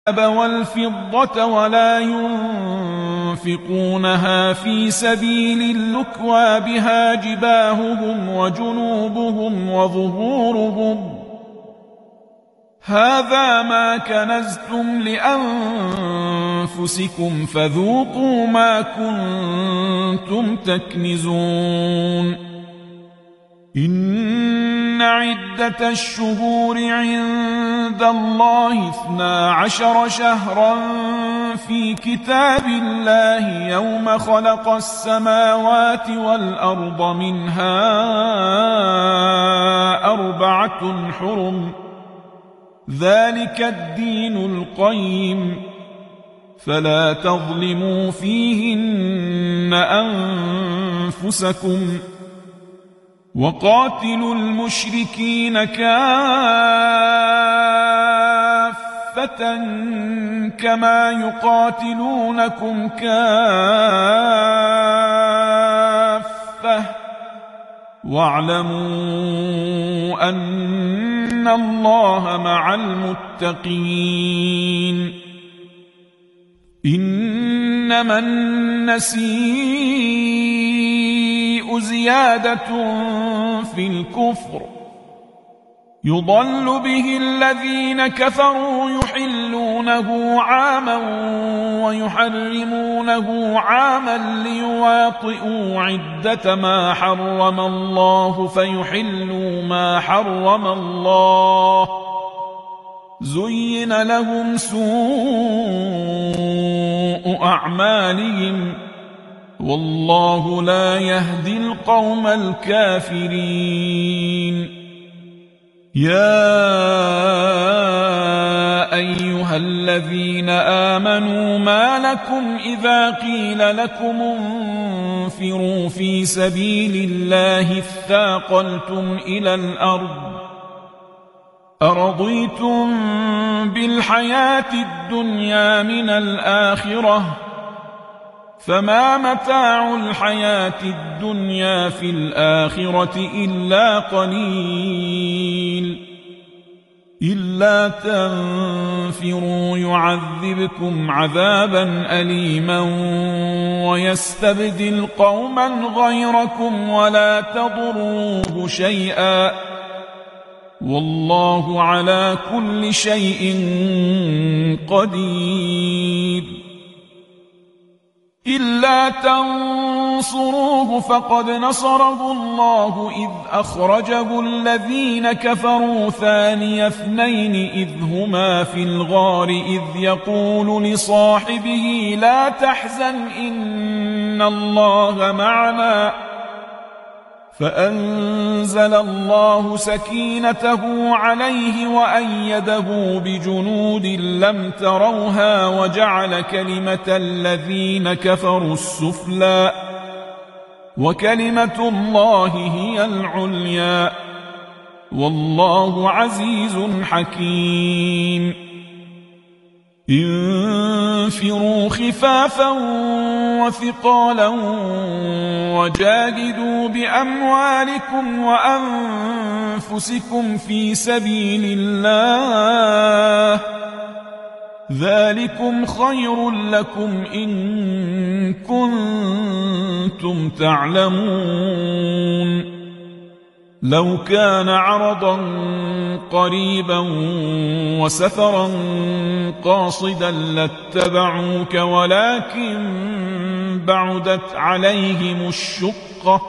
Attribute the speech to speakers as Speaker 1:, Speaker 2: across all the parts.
Speaker 1: والفضة ولا ينفقونها في سبيل اللكوى بها جباههم وجنوبهم وظهورهم هذا ما كنزتم لأنفسكم فذوقوا ما كنتم تكنزون إن عدة الشهور عند الله 12 شهرا في كتاب الله يوم خلق السماوات والأرض منها 4 حرم ذلك الدين القيم فلا تظلموا فيهن أنفسكم وقاتلوا المشركين كافة كما يقاتلونكم كافة واعلموا أن الله مع المتقين إنما النسيء زيادة في الكفر يضل به الذين كفروا يحلونه عاما ويحرمونه عاما ليواطئوا عدة ما حرم الله فيحلوا ما حرم الله زين لهم سوء أعمالهم والله لا يهدي القوم الكافرين يا أيها الذين آمنوا ما لكم إذا قيل لكم انفروا في سبيل الله اثاقلتم إلى الأرض أرضيتم بالحياة الدنيا من الآخرة فما متاع الحياة الدنيا في الآخرة إلا قليل إلا تنفروا يعذبكم عذابا أليما ويستبدل قوما غيركم ولا تضروه شيئا والله على كل شيء قدير إلا تنصروه فقد نصره الله إذ أخرجه الذين كفروا ثاني اثنين إذ هما في الغار إذ يقول لصاحبه لا تحزن إن الله معنا فأنزل الله سكينته عليه وأيده بجنود لم تروها وجعل كلمة الذين كفروا السفلى وكلمة الله هي العليا والله عزيز حكيم انفروا خفافا وثقالا وجاهدوا بأموالكم وأنفسكم في سبيل الله ذلكم خير لكم إن كنتم تعلمون لو كان عرضا قريبا وسفرا قاصدا لاتبعوك ولكن بعدت عليهم الشقة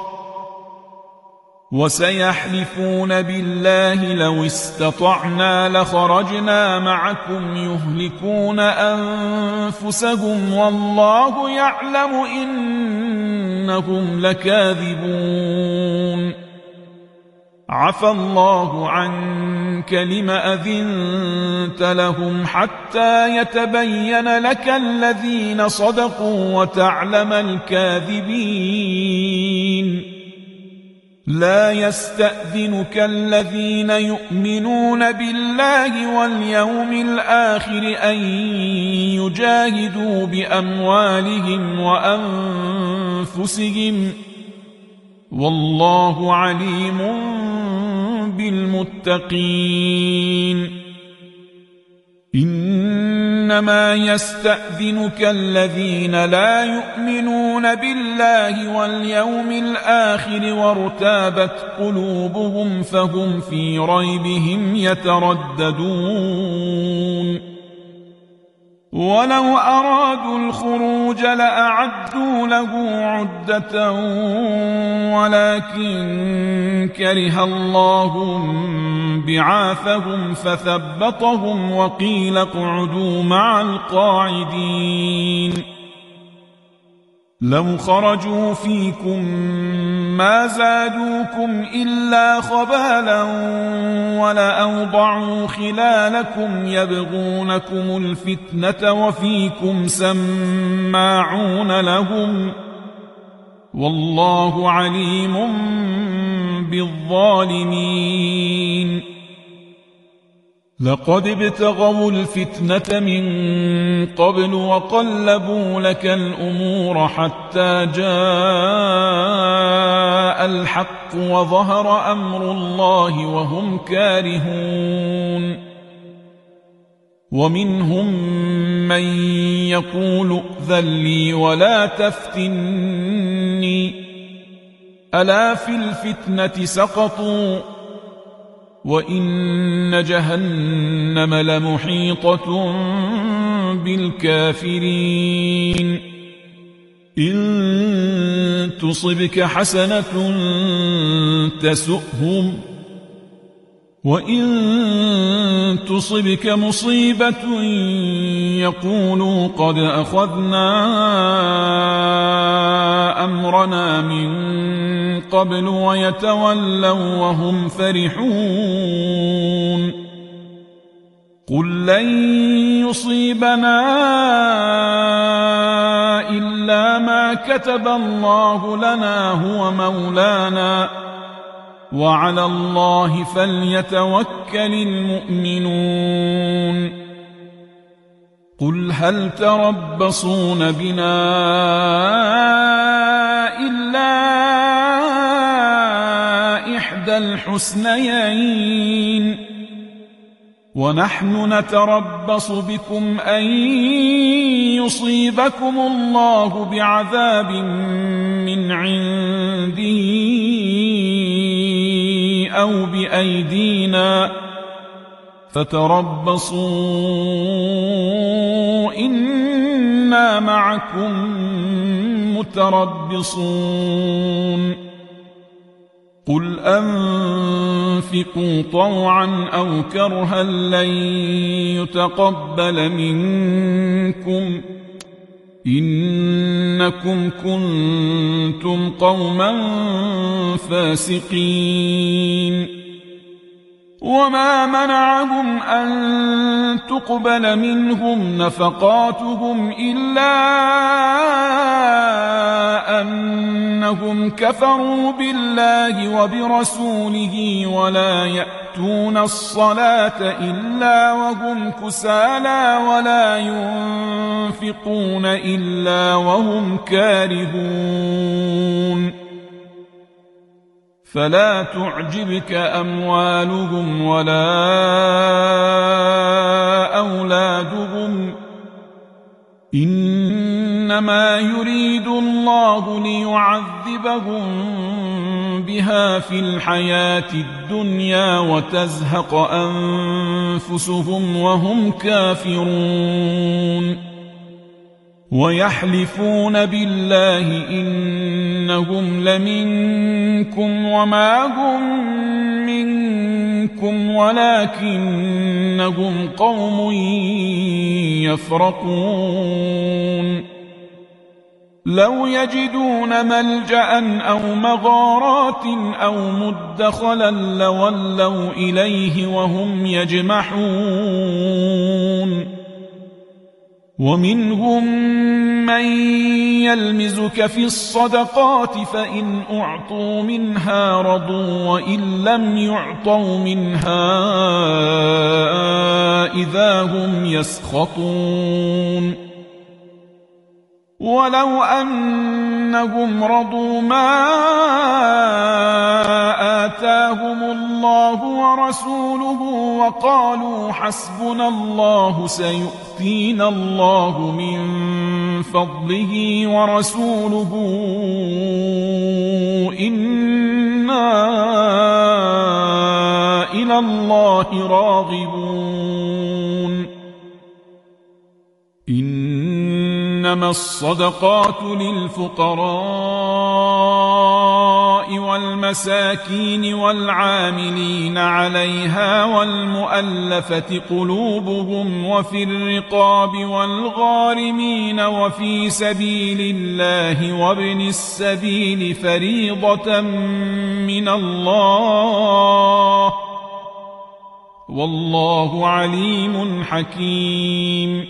Speaker 1: وسيحلفون بالله لو استطعنا لخرجنا معكم يهلكون أنفسهم والله يعلم إنهم لكاذبون عفى الله عنك لم أذنت لهم حتى يتبين لك الذين صدقوا وتعلم الكاذبين لا يستأذنك الذين يؤمنون بالله واليوم الآخر أن يجاهدوا بأموالهم وأنفسهم والله عليم بالمتقين إنما يستأذنك الذين لا يؤمنون بالله واليوم الآخر وارتابت قلوبهم فهم في ريبهم يترددون ولو أرادوا الخروج لأعدوا له عدة ولكن كره الله بعاثهم فثبطهم وقيل اقعدوا مع القاعدين لو خرجوا فيكم ما زادوكم إلا خبالا ولأوضعوا خلالكم يبغونكم الفتنة وفيكم سماعون لهم والله عليم بالظالمين لقد ابتغوا الفتنة من قبل وقلبوا لك الأمور حتى جاء الحق وظهر أمر الله وهم كارهون ومنهم من يقول ائذن لي ولا تفتني ألا في الفتنة سقطوا وإن جهنم لمحيطة بالكافرين إن تصبك حسنة تسؤهم وإن تصبك مصيبة يقولوا قد أخذنا أمرنا من قبل ويتولوا وهم فرحون قل لن يصيبنا إلا ما كتب الله لنا هو مولانا وعلى الله فليتوكل المؤمنون قل هل تربصون بنا إلا إحدى الحسنيين ونحن نتربص بكم أن يصيبكم الله بعذاب من عنده أو بأيدينا فتربصوا إنا معكم متربصون قل أنفقوا طوعا أو كرها لن يتقبل منكم إنكم كنتم قوما فاسقين وما منعهم أن تقبل منهم نفقاتهم إلا أنهم كفروا بالله وبرسوله ولا يأتون الصلاة إلا وهم كسالى ولا ينفقون إلا وهم كارهون فلا تعجبك أموالهم ولا أولادهم إنما يريد الله ليعذبهم بها في الحياة الدنيا وتزهق أنفسهم وهم كافرون ويحلفون بالله إنهم لمنكم وما هم منكم ولكنهم قوم يفرقون لو يجدون ملجأ أو مغارات أو مدخلا لولوا إليه وهم يجمحون ومنهم من يلمزك في الصدقات فإن أعطوا منها رضوا وإن لم يعطوا منها إذا هم يسخطون ولو أنهم رضوا ما آتاهم الله الله ورسوله وقالوا حسبنا الله سيؤتينا الله من فضله ورسوله إنا إلى الله راغبون. إنما الصدقات للفقراء والمساكين والعاملين عليها والمؤلفة قلوبهم وفي الرقاب والغارمين وفي سبيل الله وابن السبيل فريضة من الله والله عليم حكيم.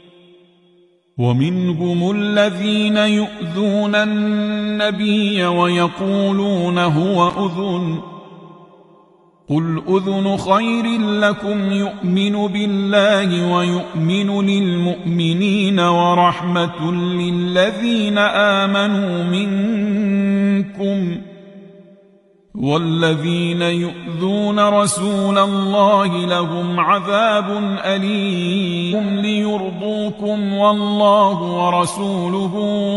Speaker 1: ومنهم الذين يؤذون النبي ويقولون هو أذن قل أذن خير لكم يؤمن بالله ويؤمن للمؤمنين ورحمة للذين آمنوا منكم والذين يؤذون رسول الله لهم عذاب أليم ليرضوكم والله ورسوله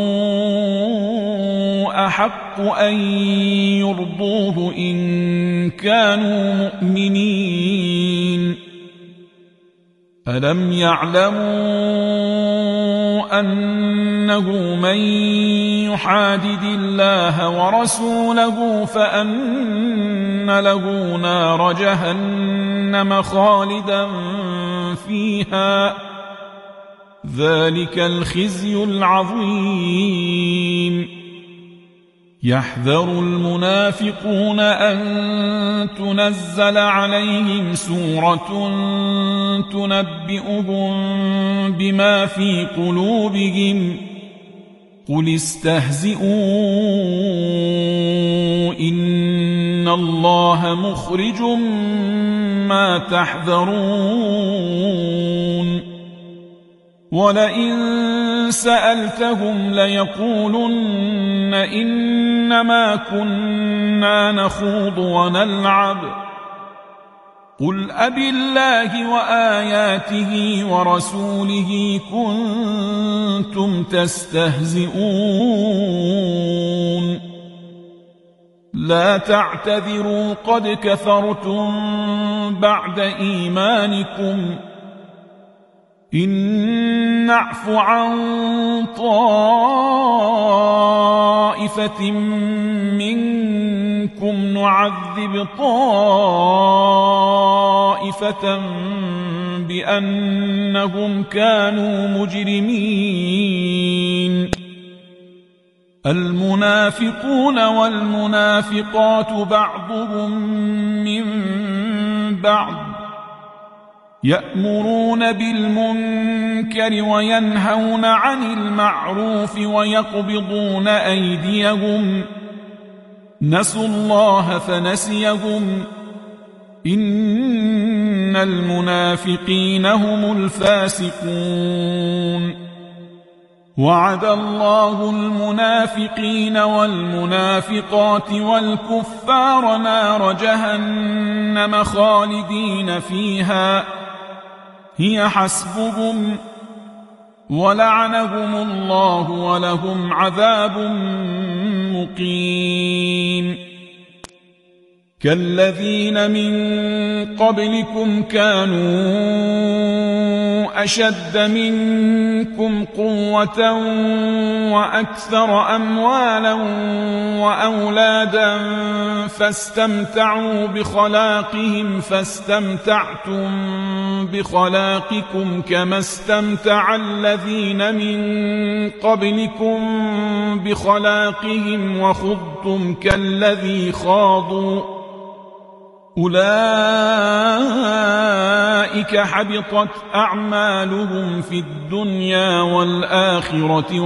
Speaker 1: أحق أن يرضوه إن كانوا مؤمنين. ألم يعلموا أنه من يحادد الله ورسوله فأن له نار جهنم خالدا فيها ذلك الخزي العظيم. يحذر المنافقون أن تنزل عليهم سورة تنبئهم بما في قلوبهم قل استهزئوا إن الله مخرج ما تحذرون. ولئن سألتهم ليقولن إنما كنا نخوض ونلعب قل أبالله وآياته ورسوله كنتم تستهزئون. لا تعتذروا قد كفرتم بعد إيمانكم إن نعف عن طائفة منكم نعذب طائفة بأنهم كانوا مجرمين. المنافقون والمنافقات بعضهم من بعض يأمرون بالمنكر وينهون عن المعروف ويقبضون أيديهم نسوا الله فنسيهم إن المنافقين هم الفاسقون. وعد الله المنافقين والمنافقات والكفار نار جهنم خالدين فيها هي حسبهم ولعنهم الله ولهم عذاب مقيم. كالذين من قبلكم كانوا أشد منكم قوة وأكثر أموالا وأولادا فاستمتعوا بخلاقهم فاستمتعتم بخلاقكم كما استمتع الذين من قبلكم بخلاقهم وخضتم كالذي خاضوا أولئك حبطت أعمالهم في الدنيا والآخرة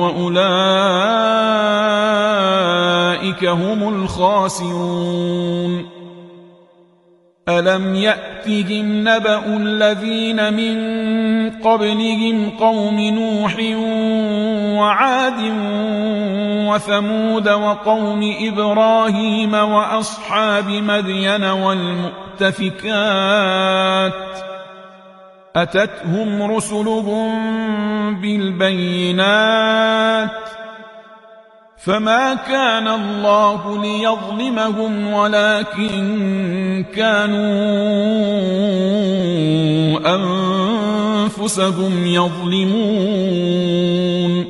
Speaker 1: وأولئك هم الخاسرون. ألم يأتهم نبأ الذين من قبلهم قوم نوح وعاد وثمود وقوم إبراهيم وأصحاب مدين والمؤتفكات أتتهم رسلهم بالبينات فما كان الله ليظلمهم ولكن كانوا أنفسهم يظلمون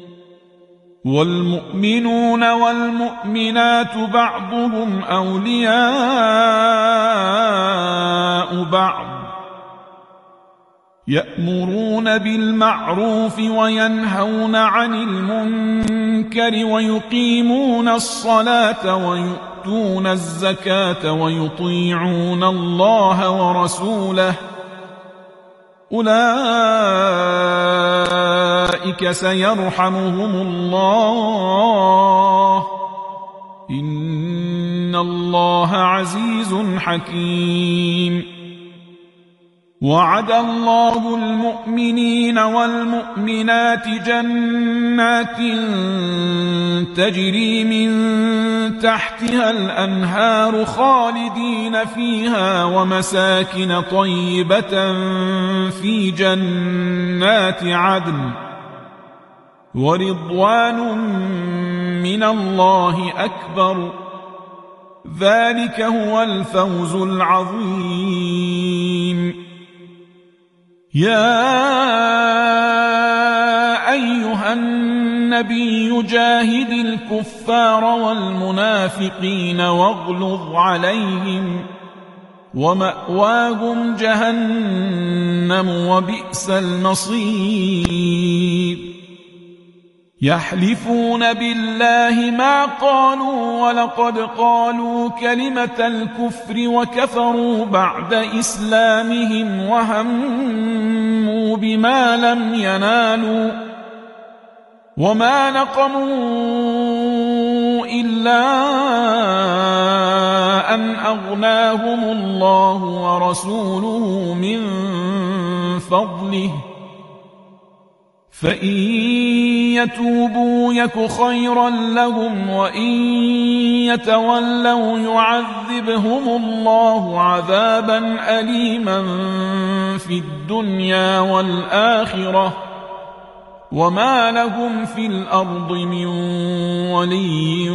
Speaker 1: والمؤمنون والمؤمنات بعضهم أولياء بعض يأمرون بالمعروف وينهون عن المنكر ويقيمون الصلاة ويؤتون الزكاة ويطيعون الله ورسوله أولئك سيرحمهم الله إن الله عزيز حكيم وعد الله المؤمنين والمؤمنات جنات تجري من تحتها الأنهار خالدين فيها ومساكن طيبة في جنات عدن ورضوان من الله أكبر ذلك هو الفوز العظيم يا أيها النبي جاهد الكفار والمنافقين واغلظ عليهم ومأواهم جهنم وبئس المصير يحلفون بالله ما قالوا ولقد قالوا كلمة الكفر وكفروا بعد إسلامهم وهموا بما لم ينالوا وما نقموا إلا أن أغناهم الله ورسوله من فضله فإن يتوبوا يك خيرا لهم وإن يتولوا يعذبهم الله عذابا أليما في الدنيا والآخرة وما لهم في الأرض من ولي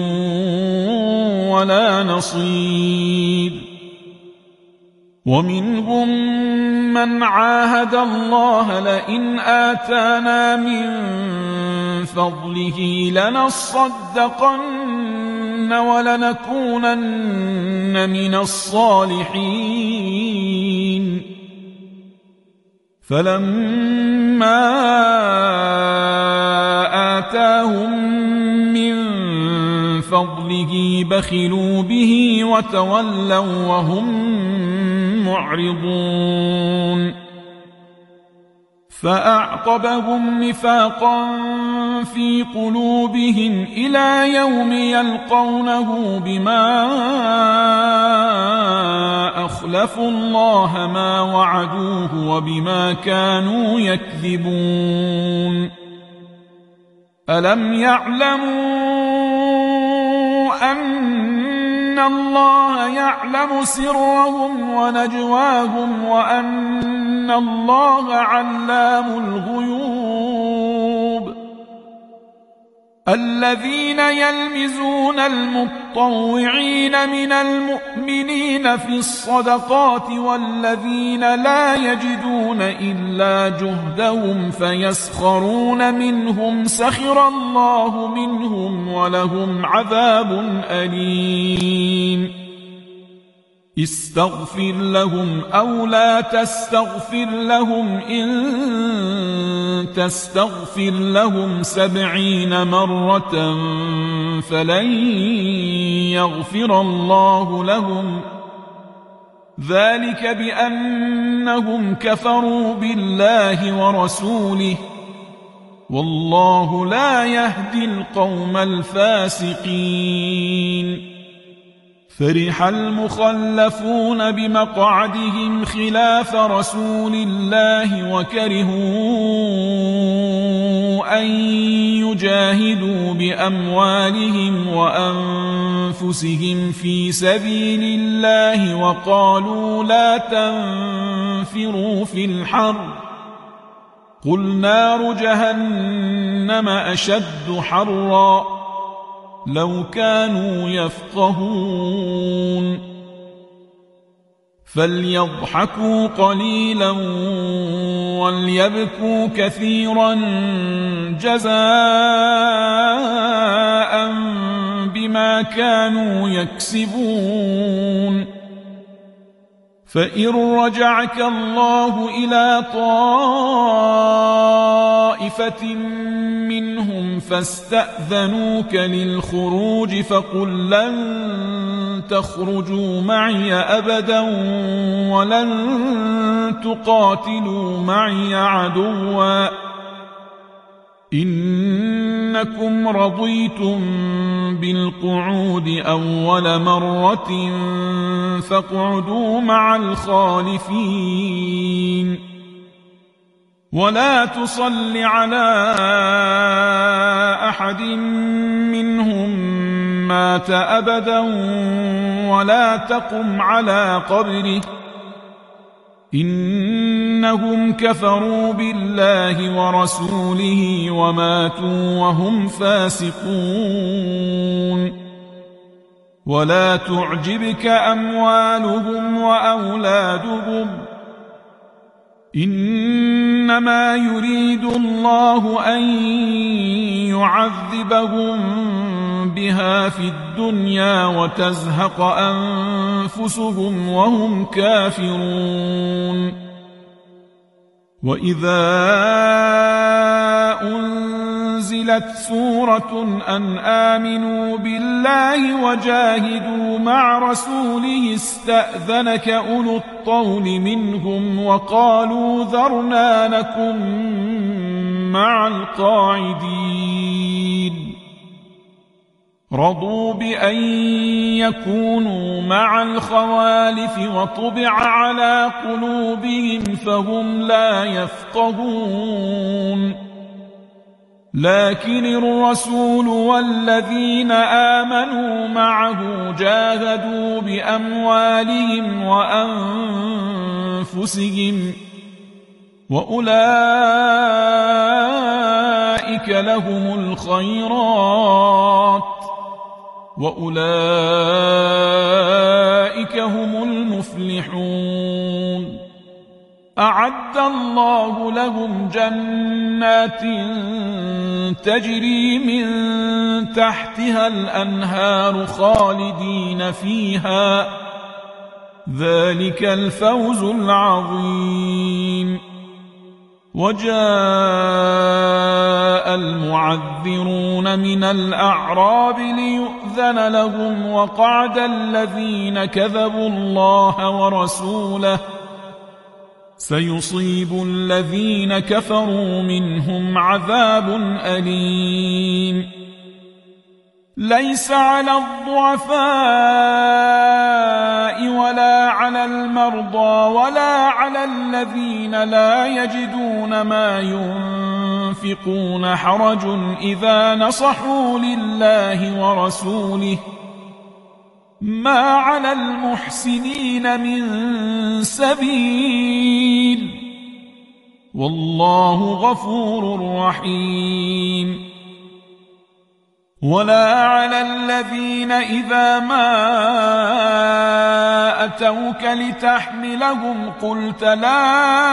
Speaker 1: ولا نصير ومنهم من عاهد الله لئن آتانا من فضله لنصدقن ولنكونن من الصالحين فلما آتاهم من فضله بخلوا به وتولوا وهم معرضون فأعقبهم نفاقا في قلوبهم إلى يوم يلقونه بما أخلفوا الله ما وعدوه وبما كانوا يكذبون ألم يعلموا أن الله يعلم سرهم ونجواهم وأن الله علام الغيوب الذين يلمزون المطوعين من المؤمنين في الصدقات والذين لا يجدون إلا جهدهم فيسخرون منهم سخر الله منهم ولهم عذاب أليم استغفر لهم أو لا تستغفر لهم إن تستغفر لهم 70 مرة فلن يغفر الله لهم ذلك بأنهم كفروا بالله ورسوله والله لا يهدي القوم الفاسقين فرح المخلفون بمقعدهم خلاف رسول الله وكرهوا أن يجاهدوا ليجاهدوا بأموالهم وأنفسهم في سبيل الله وقالوا لا تنفروا في الحر قل نار جهنم أشد حرا لو كانوا يفقهون فليضحكوا قليلا وليبكوا كثيرا جزاء بما كانوا يكسبون فإن رجعك الله إلى طائفة منهم فاستأذنوك للخروج فقل لن تخرجوا معي أبدا ولن تقاتلوا معي عدوا إنكم رضيتم بالقعود أول مرة فاقعدوا مع الخالفين ولا تصل على أحد منهم مات أبدا ولا تقم على قبره إنهم كفروا بالله ورسوله وماتوا وهم فاسقون ولا تعجبك أموالهم وأولادهم إنما يريد الله أن يعذبهم بها في الدنيا وتزهق أنفسهم وهم كافرون وإذا أنزلت سورة أن آمنوا بالله وجاهدوا مع رسوله استأذنك أولو الطول منهم وقالوا ذرنا نكن مع القاعدين رضوا بأن يكونوا مع الخوالف وطبع على قلوبهم فهم لا يفقهون لكن الرسول والذين آمنوا معه جاهدوا بأموالهم وأنفسهم وأولئك لهم الخيرات وأولئك هم المفلحون أعد الله لهم جنات تجري من تحتها الأنهار خالدين فيها ذلك الفوز العظيم وجاء المعذرون من الأعراب ليؤذن لهم وقعد الذين كذبوا الله ورسوله سيصيب الذين كفروا منهم عذاب أليم ليس على الضعفاء ولا على المرضى ولا على الذين لا يجدون ما ينفقون حرج إذا نصحوا لله ورسوله ما على المحسنين من سبيل والله غفور رحيم ولا على الذين إذا ما أتوك لتحملهم قلت لا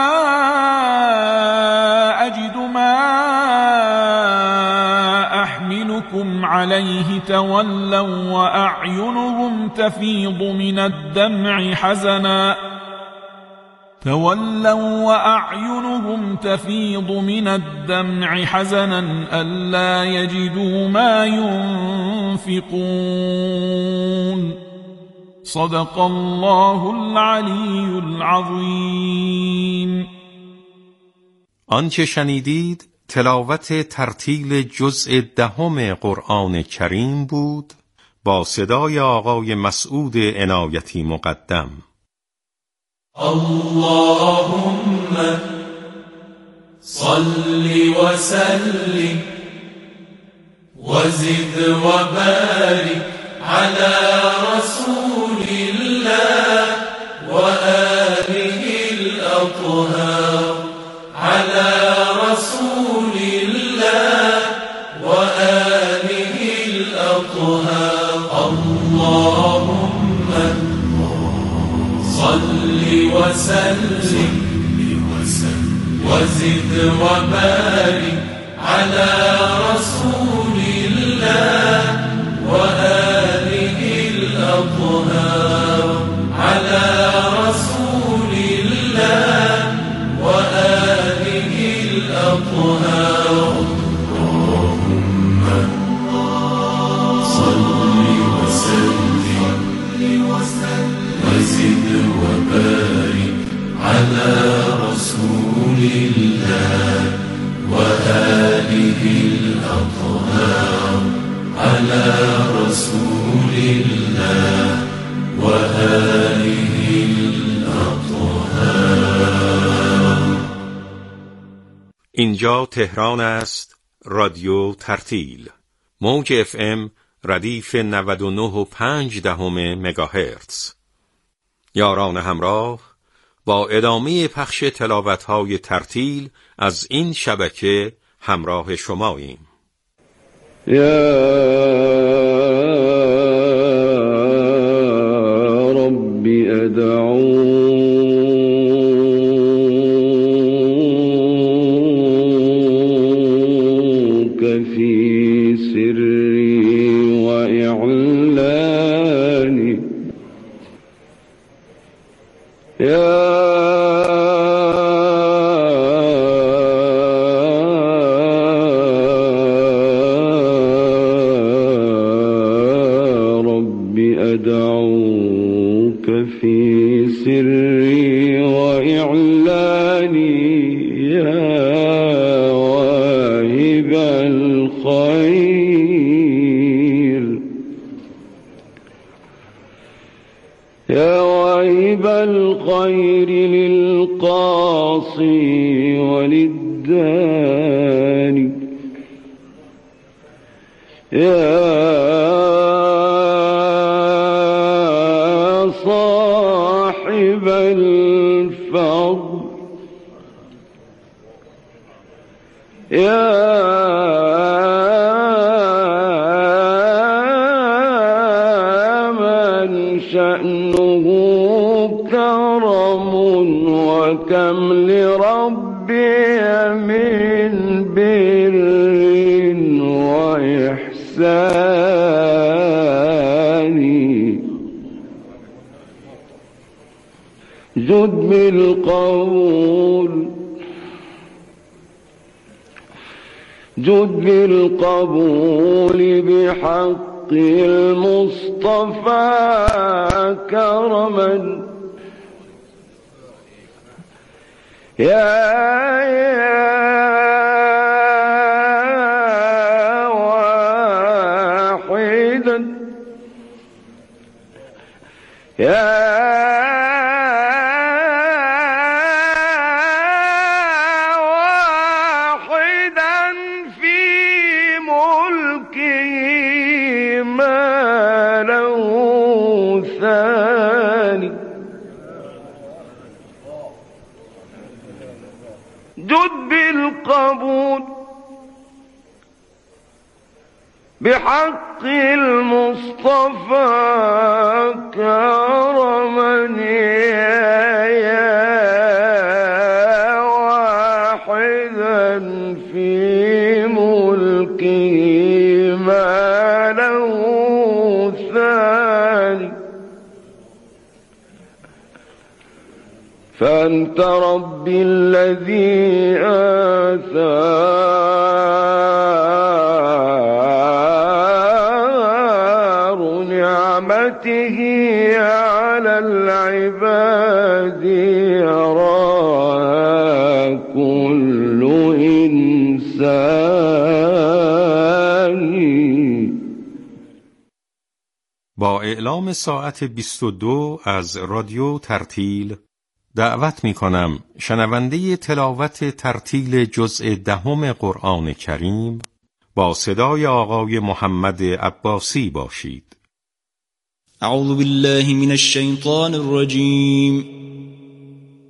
Speaker 1: أجد ما أحملكم عليه تولوا وأعينهم تفيض من الدمع حزنا ألا يجدوا ما ينفقون صدق الله العلی العظیم.
Speaker 2: آنچه شنیدید تلاوت ترتیل جزء 10 قرآن کریم بود با صدای آقای مسعود عنایتی مقدم.
Speaker 3: اللهم صل وسلم وزد وبارك على رسول الله وآله الأطهار، على رسول الله وآله الأطهار. اللهم صل وسلم وزد وبارك على رسول الله وآله الأطهار، على رسول الله وآله الأطهار. اللهم صل وسلم وزد وبارك على رسول الله وآله الأطهار، على رسول الله وآله الأطهار.
Speaker 2: اینجا تهران است. رادیو ترتیل، موج FM ردیف 99.5 مگاهرتز. یاران همراه، با ادامه پخش تلاوت‌های ترتیل از این شبکه همراه شماییم.
Speaker 4: یا رب ادعوک فی سری و اعلانی. أدعوك في سري وإعلاني يا واهب الخير، يا واهب الخير للقاصي وللداني، يا صاحب الفضل، يا من شأنه كرم وكم لربي من بر وإحسان. جد بالقبول، جد بالقبول بحق المصطفى كرما، يا واحدا، يا جد بالقبول بحق المصطفى كرما، يا واحدا في ملكه ما له ثاني. فأنت ربي الذي آثار نعمته على العباد يراها كل إنسان.
Speaker 2: با اعلام ساعت 22 از رادیو ترتیل دعوت می کنم شنونده تلاوت ترتیل جزء 10 قرآن کریم با صدای آقای محمد عباسی باشید.
Speaker 5: اعوذ بالله من الشیطان الرجیم.